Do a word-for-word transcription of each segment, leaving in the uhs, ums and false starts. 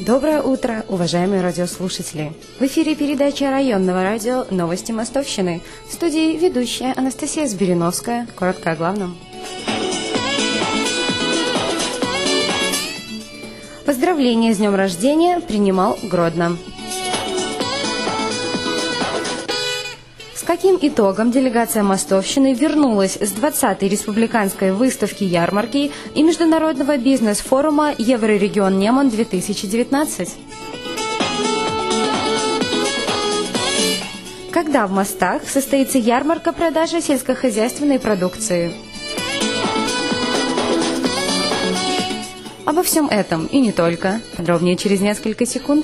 Доброе утро, уважаемые радиослушатели! В эфире передача районного радио «Новости Мостовщины». В студии ведущая Анастасия Збириновская. Коротко о главном. Поздравления с днем рождения принимал Гродно. С каким итогом делегация Мостовщины вернулась с двадцатой республиканской выставки-ярмарки и международного бизнес-форума Еврорегион Неман-две тысячи девятнадцать? Когда в Мостах состоится ярмарка продажи сельскохозяйственной продукции? Обо всем этом и не только. Подробнее через несколько секунд.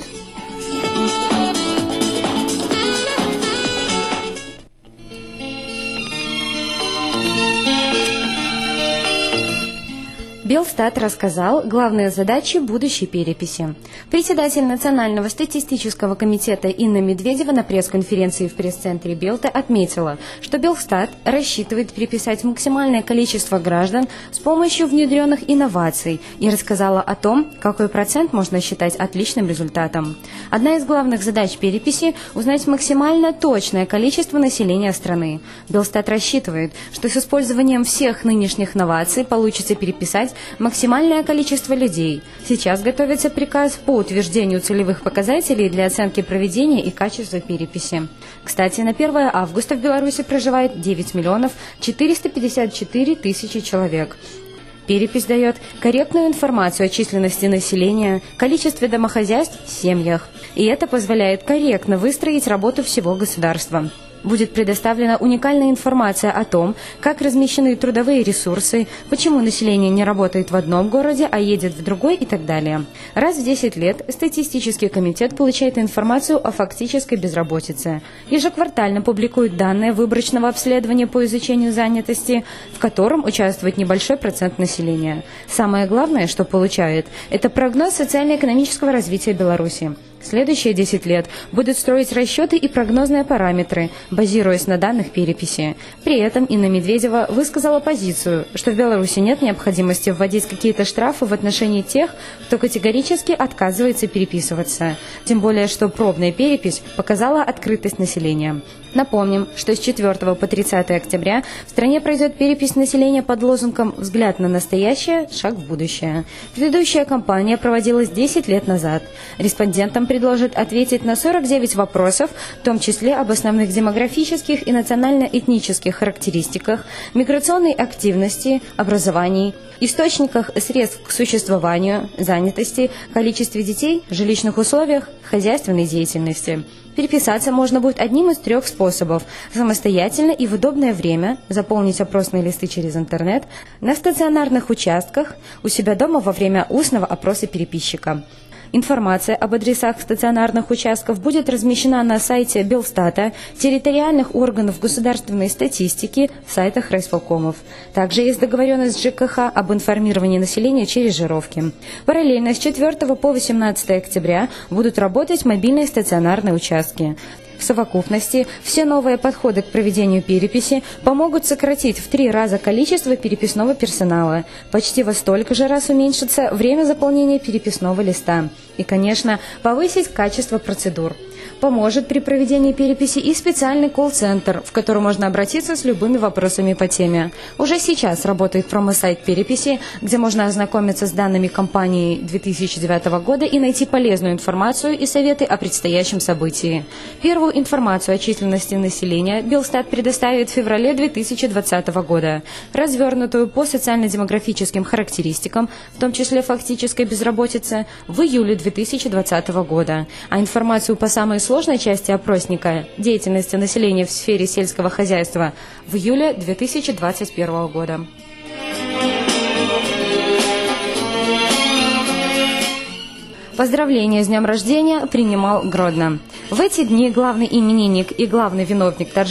Белстат рассказал главные задачи будущей переписи. Председатель Национального статистического комитета Инна Медведева на пресс-конференции в пресс-центре Белта отметила, что Белстат рассчитывает переписать максимальное количество граждан с помощью внедренных инноваций и рассказала о том, какой процент можно считать отличным результатом. Одна из главных задач переписи – узнать максимально точное количество населения страны. Белстат рассчитывает, что с использованием всех нынешних новаций получится переписать максимальное количество людей. Сейчас готовится приказ по утверждению целевых показателей для оценки проведения и качества переписи. Кстати, на первое августа в Беларуси проживает девять миллионов четыреста пятьдесят четыре тысячи человек. Перепись дает корректную информацию о численности населения, количестве домохозяйств в семьях. И это позволяет корректно выстроить работу всего государства. Будет предоставлена уникальная информация о том, как размещены трудовые ресурсы, почему население не работает в одном городе, а едет в другой и так далее. Раз в десять лет статистический комитет получает информацию о фактической безработице. Ежеквартально публикует данные выборочного обследования по изучению занятости, в котором участвует небольшой процент населения. Самое главное, что получает, это прогноз социально-экономического развития Беларуси. Следующие десять лет будут строить расчеты и прогнозные параметры, базируясь на данных переписи. При этом Инна Медведева высказала позицию, что в Беларуси нет необходимости вводить какие-то штрафы в отношении тех, кто категорически отказывается переписываться. Тем более, что пробная перепись показала открытость населения. Напомним, что с четвёртого по тридцатое октября в стране пройдет перепись населения под лозунгом «Взгляд на настоящее, шаг в будущее». Предыдущая кампания проводилась десять лет назад. Респондентам предложат ответить на сорок девять вопросов, в том числе об основных демографических и национально-этнических характеристиках, миграционной активности, образовании, источниках средств к существованию, занятости, количестве детей, жилищных условиях, хозяйственной деятельности. Переписаться можно будет одним из трех способов – самостоятельно и в удобное время, заполнить опросные листы через интернет, на стационарных участках, у себя дома во время устного опроса переписчика. Информация об адресах стационарных участков будет размещена на сайте Белстата, территориальных органов государственной статистики, сайтах райисполкомов. Также есть договоренность с ЖКХ об информировании населения через жировки. Параллельно с четвёртого по восемнадцатое октября будут работать мобильные стационарные участки. В совокупности все новые подходы к проведению переписи помогут сократить в три раза количество переписного персонала, почти во столько же раз уменьшится время заполнения переписного листа и, конечно, повысить качество процедур. Поможет при проведении переписи и специальный колл-центр, в который можно обратиться с любыми вопросами по теме. Уже сейчас работает промо-сайт переписи, где можно ознакомиться с данными кампании две тысячи девятого года и найти полезную информацию и советы о предстоящем событии. Первую информацию о численности населения Белстат предоставит в феврале две тысячи двадцатого года, развернутую по социально-демографическим характеристикам, в том числе фактической безработице, в июле две тысячи двадцатого года, а информацию по самой сложной части опросника деятельности населения в сфере сельского хозяйства в июле две тысячи двадцать первого года. Поздравления с днем рождения принимал Гродно. В эти дни главный именинник и главный виновник торжеств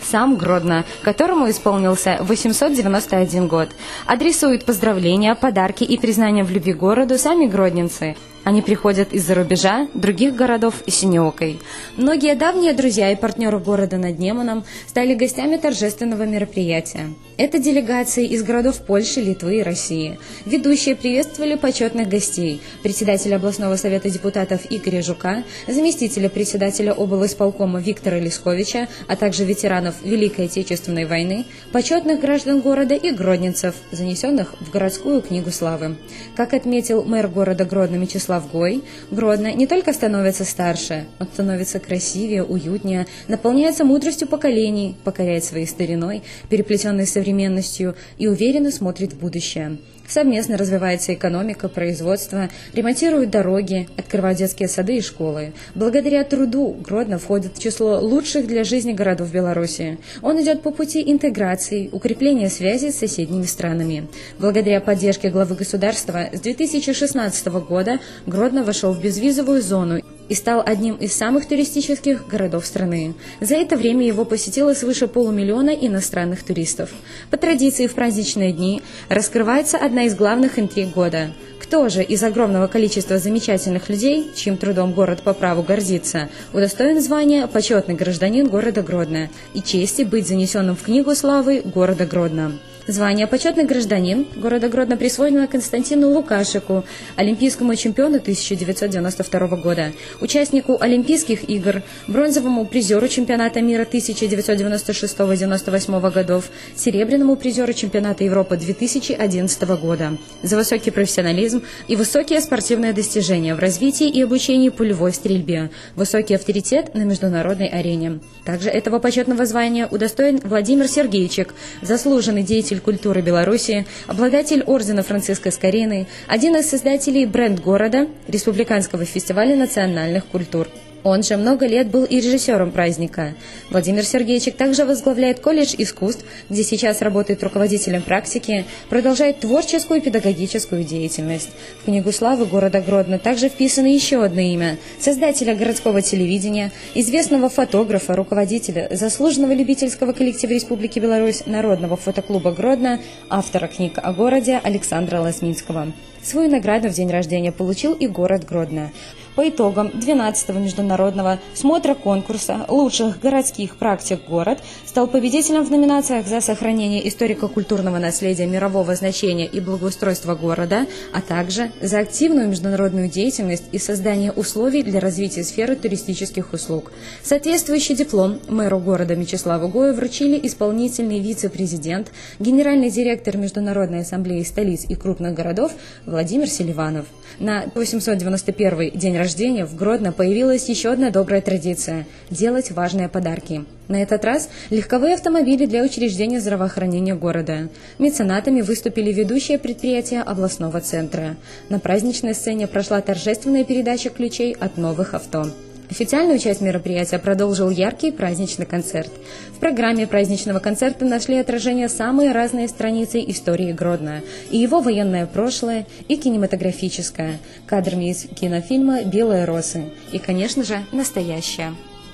сам Гродно, которому исполнился восемьсот девяносто один год. Адресуют поздравления, подарки и признания в любви городу сами гродненцы. Они приходят из-за рубежа, других городов и Синеокой. Многие давние друзья и партнеры города над Неманом стали гостями торжественного мероприятия. Это делегации из городов Польши, Литвы и России. Ведущие приветствовали почетных гостей: председателя областного совета депутатов Игоря Жука, заместителя председателя облисполкома Виктора Лисковича, а также ветеранов Великой Отечественной войны, почетных граждан города и гродненцев, занесенных в городскую книгу славы. Как отметил мэр города Гродно Мячеслав Гой, Гродно не только становится старше, он становится красивее, уютнее, наполняется мудростью поколений, покоряет своей стариной, переплетенной современностью, и уверенно смотрит в будущее. Совместно развивается экономика, производство, ремонтируют дороги, открывают детские сады и школы. Благодаря труду Гродно входит в число лучших для жизни городов Беларуси. Он идет по пути интеграции, укрепления связей с соседними странами. Благодаря поддержке главы государства с две тысячи шестнадцатого года Гродно вошел в безвизовую зону и стал одним из самых туристических городов страны. За это время его посетило свыше полумиллиона иностранных туристов. По традиции в праздничные дни раскрывается одна из главных интриг года. Кто же из огромного количества замечательных людей, чьим трудом город по праву гордится, удостоен звания «Почетный гражданин города Гродно» и чести быть занесенным в Книгу славы города Гродно? Звание «Почетный гражданин» города Гродно присвоено Константину Лукашику, олимпийскому чемпиону тысяча девятьсот девяносто второго года, участнику Олимпийских игр, бронзовому призеру чемпионата мира тысяча девятьсот девяносто шестого — девяносто восьмого годов, серебряному призеру чемпионата Европы две тысячи одиннадцатого года, за высокий профессионализм и высокие спортивные достижения в развитии и обучении пулевой стрельбе, высокий авторитет на международной арене. Также этого почетного звания удостоен Владимир Сергейчик, заслуженный деятель культуры Беларуси, обладатель ордена Франциска Скорины, один из создателей бренд города, Республиканского фестиваля национальных культур. Он же много лет был и режиссером праздника. Владимир Сергейчик также возглавляет колледж искусств, где сейчас работает руководителем практики, продолжает творческую и педагогическую деятельность. В Книгу славы города Гродно также вписано еще одно имя – создателя городского телевидения, известного фотографа, руководителя заслуженного любительского коллектива Республики Беларусь Народного фотоклуба Гродно, автора книг о городе Александра Лосминского. Свою награду в день рождения получил и город Гродно. По итогам двенадцатого международного смотра конкурса лучших городских практик город стал победителем в номинациях за сохранение историко-культурного наследия мирового значения и благоустройство города, а также за активную международную деятельность и создание условий для развития сферы туристических услуг. Соответствующий диплом мэру города Мячеславу Гою вручили исполнительный вице-президент, генеральный директор Международной ассамблеи столиц и крупных городов Владимир Селиванов. На восемьсот девяносто первый день рождения в Гродно появилась еще одна добрая традиция – делать важные подарки. На этот раз легковые автомобили для учреждения здравоохранения города. Меценатами выступили ведущие предприятия областного центра. На праздничной сцене прошла торжественная передача ключей от новых авто. Официальную часть мероприятия продолжил яркий праздничный концерт. В программе праздничного концерта нашли отражение самые разные страницы истории Гродно, и его военное прошлое, и кинематографическое, кадрами из кинофильма «Белые росы», и, конечно же, настоящее.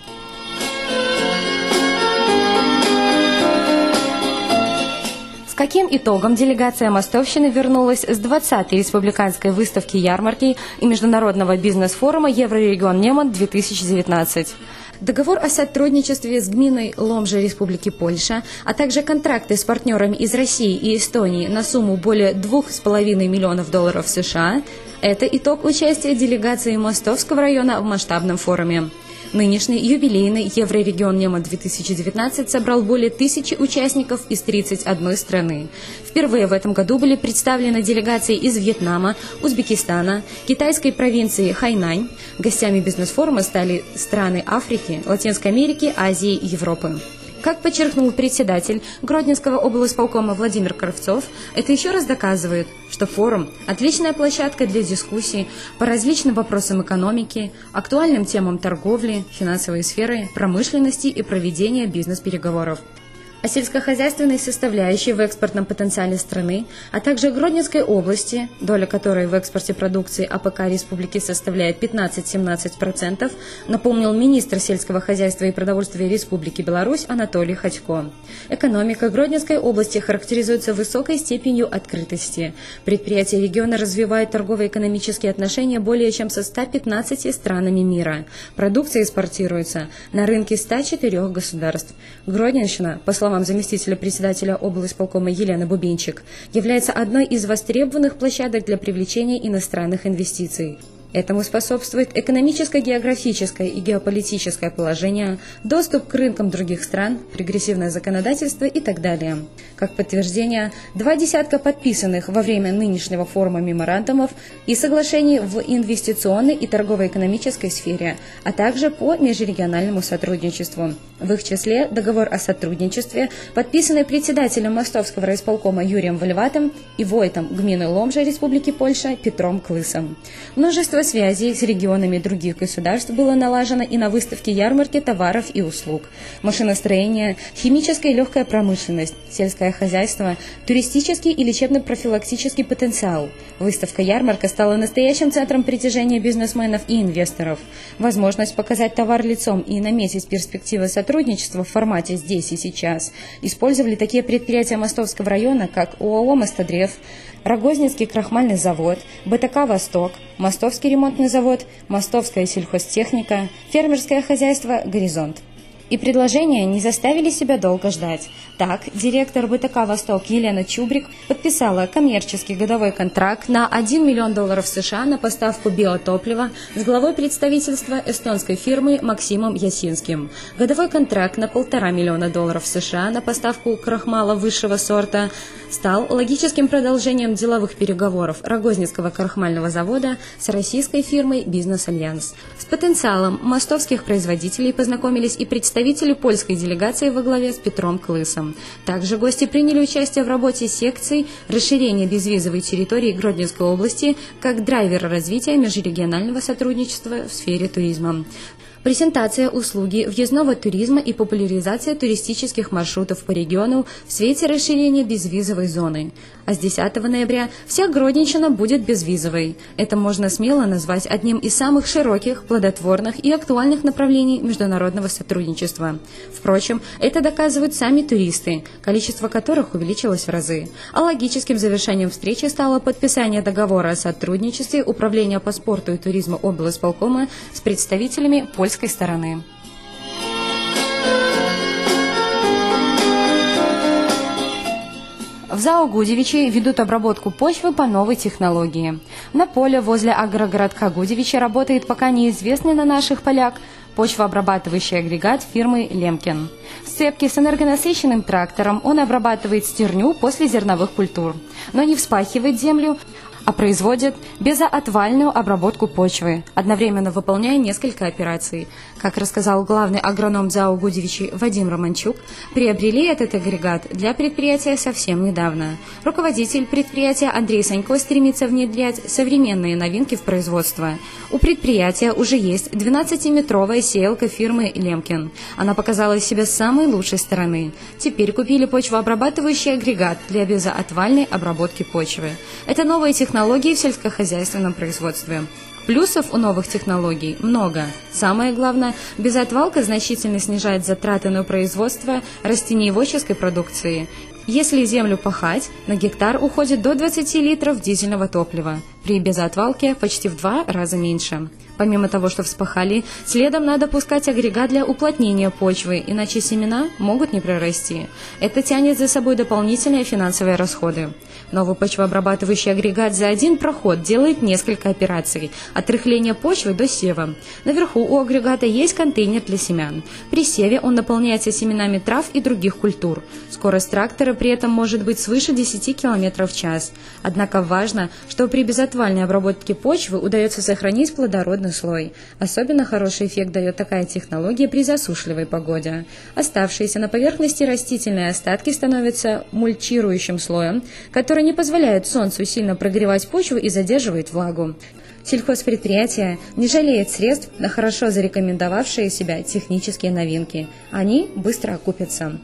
С каким итогом делегация Мостовщины вернулась с двадцатой республиканской выставки ярмарки и международного бизнес-форума «Еврорегион Неман-две тысячи девятнадцать». Договор о сотрудничестве с гминой Ломжа Республики Польша, а также контракты с партнерами из России и Эстонии на сумму более двух с половиной миллионов долларов США – это итог участия делегации Мостовского района в масштабном форуме. Нынешний юбилейный Еврорегион Неман-две тысячи девятнадцать собрал более тысячи участников из тридцати одной страны. Впервые в этом году были представлены делегации из Вьетнама, Узбекистана, китайской провинции Хайнань. Гостями бизнес-форума стали страны Африки, Латинской Америки, Азии и Европы. Как подчеркнул председатель Гродненского облисполкома Владимир Кравцов, это еще раз доказывает, что форум – отличная площадка для дискуссий по различным вопросам экономики, актуальным темам торговли, финансовой сферы, промышленности и проведения бизнес-переговоров. О сельскохозяйственной составляющей в экспортном потенциале страны, а также Гродненской области, доля которой в экспорте продукции АПК Республики составляет пятнадцать-семнадцать процентов, напомнил министр сельского хозяйства и продовольствия Республики Беларусь Анатолий Ходько. Экономика Гродненской области характеризуется высокой степенью открытости. Предприятия региона развивают торгово-экономические отношения более чем со ста пятнадцатью странами мира. Продукция экспортируется на рынке ста четырёх государств. Гродненщина, по словам заместителя председателя облисполкома Елены Бубенчик, является одной из востребованных площадок для привлечения иностранных инвестиций. Этому способствует экономическо-географическое и геополитическое положение, доступ к рынкам других стран, прогрессивное законодательство и так далее. Как подтверждение, два десятка подписанных во время нынешнего форума меморандумов и соглашений в инвестиционной и торгово-экономической сфере, а также по межрегиональному сотрудничеству. В их числе договор о сотрудничестве, подписанный председателем Мостовского райисполкома Юрием Вольватом и войтом гмины Ломжа Республики Польша Петром Клысом. Множество связей с регионами других государств было налажено и на выставке ярмарки товаров и услуг. Машиностроение, химическая и легкая промышленность, сельское хозяйство, туристический и лечебно-профилактический потенциал. Выставка-ярмарка стала настоящим центром притяжения бизнесменов и инвесторов. Возможность показать товар лицом и наметить перспективы сотрудничества в формате «здесь и сейчас» использовали такие предприятия Мостовского района, как ОАО «Мостодрев», Рогозницкий крахмальный завод, БТК «Восток», Мостовский ремонтный завод, Мостовская сельхозтехника, фермерское хозяйство «Горизонт». И предложения не заставили себя долго ждать. Так, директор БТК «Восток» Елена Чубрик подписала коммерческий годовой контракт на один миллион долларов США на поставку биотоплива с главой представительства эстонской фирмы Максимом Ясинским. Годовой контракт на полтора миллиона долларов США на поставку крахмала высшего сорта стал логическим продолжением деловых переговоров Рогозницкого крахмального завода с российской фирмой «Бизнес-Альянс». С потенциалом мостовских производителей познакомились и представители польской делегации во главе с Петром Клысом. Также гости приняли участие в работе секций расширения безвизовой территории Гродненской области как драйвера развития межрегионального сотрудничества в сфере туризма. Презентация услуги въездного туризма и популяризация туристических маршрутов по региону в свете расширения безвизовой зоны. А с десятого ноября вся Гродненщина будет безвизовой. Это можно смело назвать одним из самых широких, плодотворных и актуальных направлений международного сотрудничества. Впрочем, это доказывают сами туристы, количество которых увеличилось в разы. А логическим завершением встречи стало подписание договора о сотрудничестве Управления по спорту и туризму облисполкома с представителями польской стороны. В ЗАО «Гудевичи» ведут обработку почвы по новой технологии. На поле возле агрогородка Гудевичи работает пока неизвестный на наших полях почвообрабатывающий агрегат фирмы «Лемкин». В сцепке с энергонасыщенным трактором он обрабатывает стерню после зерновых культур, но не вспахивает землю, а производит безоотвальную обработку почвы, одновременно выполняя несколько операций. Как рассказал главный агроном ЗАО «Гудевичи» Вадим Романчук, приобрели этот агрегат для предприятия совсем недавно. Руководитель предприятия Андрей Санько стремится внедрять современные новинки в производство. У предприятия уже есть двенадцатиметровая сеялка фирмы «Лемкин». Она показала себя с самой лучшей стороны. Теперь купили почвообрабатывающий агрегат для безоотвальной обработки почвы. Это новая технология технологии в сельскохозяйственном производстве. Плюсов у новых технологий много. Самое главное, безотвалка значительно снижает затраты на производство растениеводческой продукции. Если землю пахать, на гектар уходит до двадцати литров дизельного топлива. При безотвалке почти в два раза меньше. Помимо того, что вспахали, следом надо пускать агрегат для уплотнения почвы, иначе семена могут не прорасти. Это тянет за собой дополнительные финансовые расходы. Новый почвообрабатывающий агрегат за один проход делает несколько операций, от рыхления почвы до сева. Наверху у агрегата есть контейнер для семян. При севе он наполняется семенами трав и других культур. Скорость трактора при этом может быть свыше десяти километров в час. Однако важно, что при безотвальной обработке почвы удается сохранить плодородный слой. Особенно хороший эффект дает такая технология при засушливой погоде. Оставшиеся на поверхности растительные остатки становятся мульчирующим слоем, который не позволяет солнцу сильно прогревать почву и задерживает влагу. Сельхозпредприятие не жалеет средств на хорошо зарекомендовавшие себя технические новинки. Они быстро окупятся.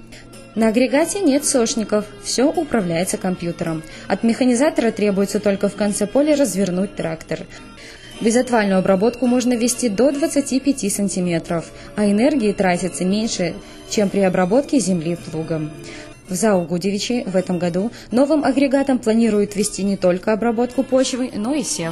На агрегате нет сошников, все управляется компьютером. От механизатора требуется только в конце поля развернуть трактор. Безотвальную обработку можно вести до двадцати пяти сантиметров, а энергии тратится меньше, чем при обработке земли плугом. В ЗАО «Гудевичи» в этом году новым агрегатом планируют вести не только обработку почвы, но и сев.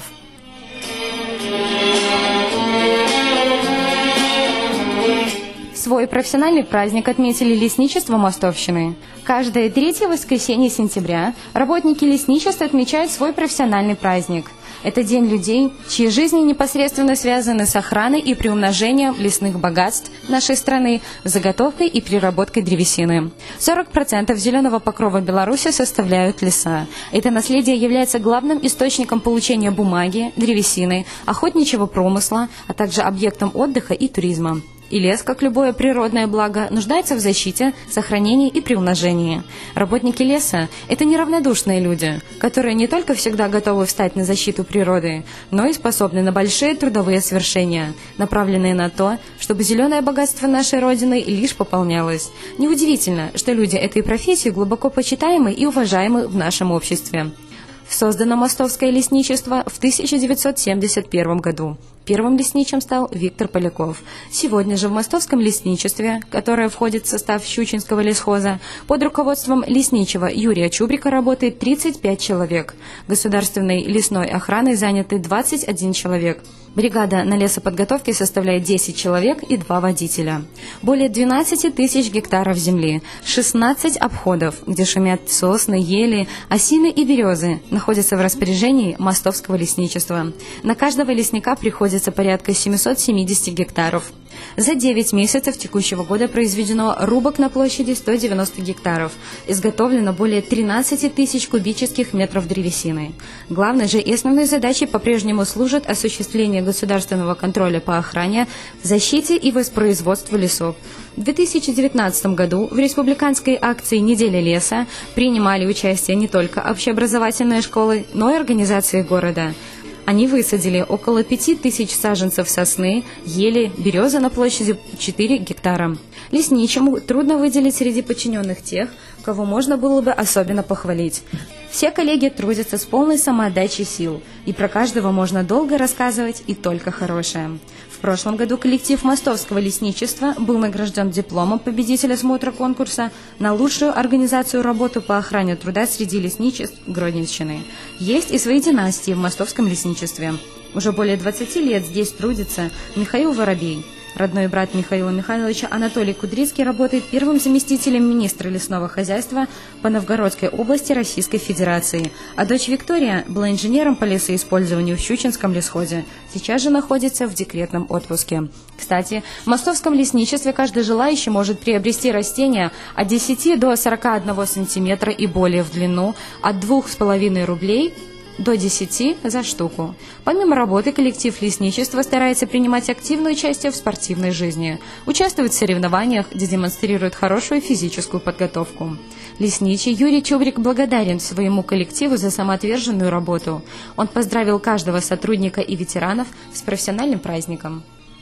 Свой профессиональный праздник отметили лесничество Мостовщины. Каждое третье воскресенье сентября работники лесничества отмечают свой профессиональный праздник. Это день людей, чьи жизни непосредственно связаны с охраной и приумножением лесных богатств нашей страны, заготовкой и переработкой древесины. сорок процентов зеленого покрова Беларуси составляют леса. Это наследие является главным источником получения бумаги, древесины, охотничьего промысла, а также объектом отдыха и туризма. И лес, как любое природное благо, нуждается в защите, сохранении и приумножении. Работники леса – это неравнодушные люди, которые не только всегда готовы встать на защиту природы, но и способны на большие трудовые свершения, направленные на то, чтобы зеленое богатство нашей Родины лишь пополнялось. Неудивительно, что люди этой профессии глубоко почитаемы и уважаемы в нашем обществе. Создано мостовское лесничество в тысяча девятьсот семьдесят первом году. Первым лесничим стал Виктор Поляков. Сегодня же в мостовском лесничестве, которое входит в состав Щучинского лесхоза, под руководством лесничего Юрия Чубрика работает тридцать пять человек. Государственной лесной охраной заняты двадцать один человек. Бригада на лесоподготовке составляет десять человек и два водителя. Более двенадцати тысяч гектаров земли, шестнадцать обходов, где шумят сосны, ели, осины и березы, находятся в распоряжении мостовского лесничества. На каждого лесника приходится порядка семисот семидесяти гектаров. За девять месяцев текущего года произведено рубок на площади сто девяносто гектаров. Изготовлено более тринадцати тысяч кубических метров древесины. Главной же и основной задачей по-прежнему служит осуществление государственного контроля по охране, защите и воспроизводству лесов. В две тысячи девятнадцатом году в республиканской акции «Неделя леса» принимали участие не только общеобразовательные школы, но и организации города. Они высадили около пяти тысяч саженцев сосны, ели, березы на площади четыре гектара. Лесничему трудно выделить среди подчиненных тех, кого можно было бы особенно похвалить. Все коллеги трудятся с полной самоотдачей сил, и про каждого можно долго рассказывать и только хорошее. В прошлом году коллектив мостовского лесничества был награжден дипломом победителя смотра конкурса на лучшую организацию работы по охране труда среди лесничеств Гродненщины. Есть и свои династии в мостовском лесничестве. Уже более двадцати лет здесь трудится Михаил Воробей. Родной брат Михаила Михайловича Анатолий Кудрицкий работает первым заместителем министра лесного хозяйства по Новгородской области Российской Федерации, а дочь Виктория была инженером по лесоиспользованию в Щучинском лесхозе. Сейчас же находится в декретном отпуске. Кстати, в мостовском лесничестве каждый желающий может приобрести растения от десяти до сорока одного сантиметра и более в длину, от двух с половиной рублей до десяти за штуку. Помимо работы, коллектив лесничества старается принимать активное участие в спортивной жизни, участвует в соревнованиях, где демонстрирует хорошую физическую подготовку. Лесничий Юрий Чубрик благодарен своему коллективу за самоотверженную работу. Он поздравил каждого сотрудника и ветеранов с профессиональным праздником.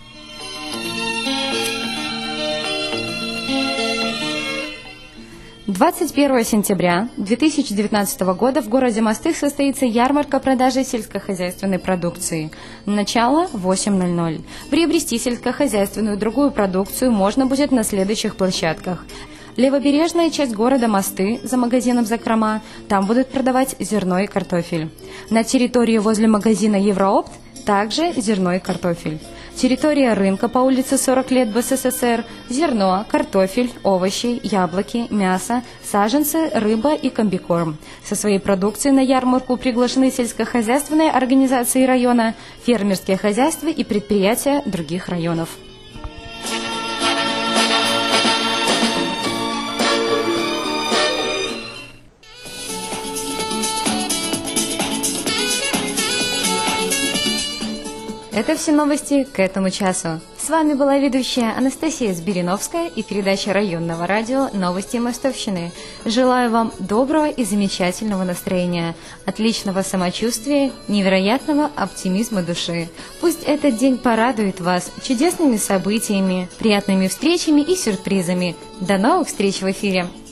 двадцать первого сентября две тысячи девятнадцатого года в городе Мостых состоится ярмарка продажи сельскохозяйственной продукции. Начало в восемь ноль ноль. Приобрести сельскохозяйственную и другую продукцию можно будет на следующих площадках. Левобережная часть города Мосты за магазином «Закрома». Там будут продавать зерно и картофель. На территории возле магазина «Евроопт» также зерно и картофель. Территория рынка по улице сорок лет в СССР, зерно, картофель, овощи, яблоки, мясо, саженцы, рыба и комбикорм. Со своей продукцией на ярмарку приглашены сельскохозяйственные организации района, фермерские хозяйства и предприятия других районов. Это все новости к этому часу. С вами была ведущая Анастасия Збириновская и передача районного радио «Новости Мостовщины». Желаю вам доброго и замечательного настроения, отличного самочувствия, невероятного оптимизма души. Пусть этот день порадует вас чудесными событиями, приятными встречами и сюрпризами. До новых встреч в эфире!